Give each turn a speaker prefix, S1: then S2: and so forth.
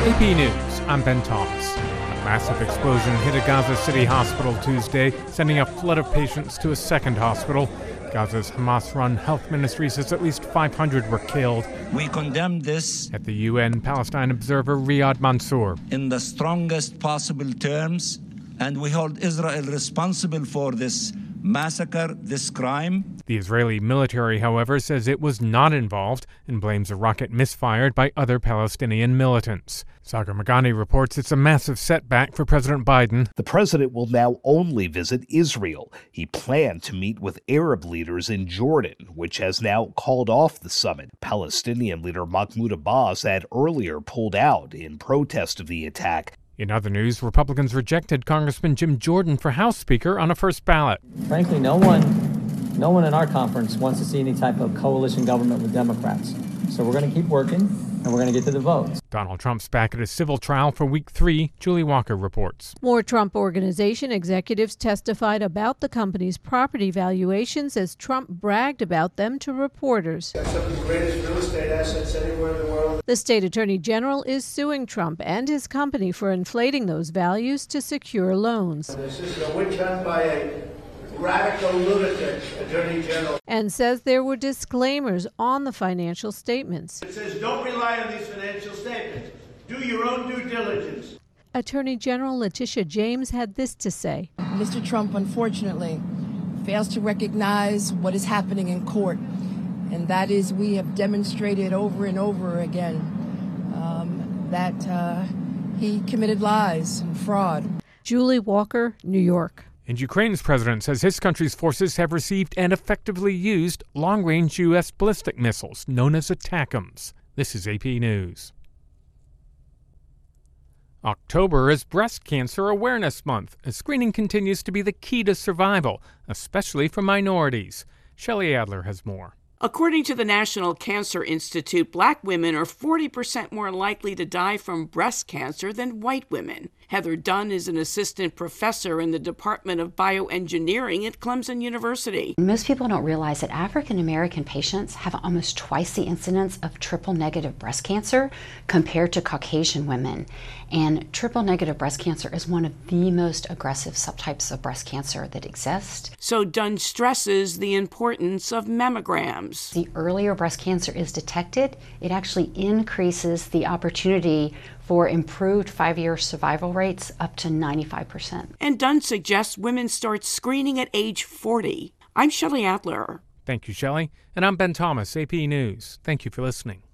S1: AP News, I'm Ben Thomas. A massive explosion hit a Gaza City hospital Tuesday, sending a flood of patients to a second hospital. Gaza's Hamas-run health ministry says at least 500 were killed.
S2: We condemn this
S1: At the UN, Palestine observer Riyad Mansour.
S2: in the strongest possible terms, and we hold Israel responsible for this massacre, this crime.
S1: The Israeli military, however, says it was not involved and blames a rocket misfired by other Palestinian militants. Sagar Meghani reports it's a massive setback for President Biden.
S3: The president will now only visit Israel. He planned to meet with Arab leaders in Jordan, which has now called off the summit. Palestinian leader Mahmoud Abbas had earlier pulled out in protest of the attack.
S1: In other news, Republicans rejected Congressman Jim Jordan for House Speaker on a first ballot.
S4: Frankly, no one in our conference wants to see any type of coalition government with Democrats. So we're going to keep working, and we're going to get to the votes.
S1: Donald Trump's back at his civil trial for week 3. Julie Walker reports.
S5: More Trump Organization executives testified about the company's property valuations as Trump bragged about them to reporters.
S6: Some of the greatest real estate assets anywhere in the world.
S5: The state attorney general is suing Trump and his company for inflating those values to secure loans.
S6: This is a witch hunt by a radical lunatic attorney general.
S5: And says there were disclaimers on the financial statements.
S6: It says don't rely on these financial statements. Do your own due diligence.
S5: Attorney General Letitia James had this to say.
S7: Mr. Trump, unfortunately, fails to recognize what is happening in court. And that is, we have demonstrated over and over again that he committed lies and fraud.
S5: Julie Walker, New York.
S1: And Ukraine's president says his country's forces have received and effectively used long-range U.S. ballistic missiles known as ATACMS. This is AP News. October is Breast Cancer Awareness Month, as screening continues to be the key to survival, especially for minorities. Shelley Adler has more.
S8: According to the National Cancer Institute, black women are 40% more likely to die from breast cancer than white women. Heather Dunn is an assistant professor in the Department of Bioengineering at Clemson University.
S9: Most people don't realize that African American patients have almost twice the incidence of triple-negative breast cancer compared to Caucasian women. And triple-negative breast cancer is one of the most aggressive subtypes of breast cancer that exist.
S8: So Dunn stresses the importance of mammograms.
S9: The earlier breast cancer is detected, it actually increases the opportunity for improved 5-year survival rates up to 95%.
S8: And Dunn suggests women start screening at age 40. I'm Shelley Adler.
S1: Thank you, Shelley. And I'm Ben Thomas, AP News. Thank you for listening.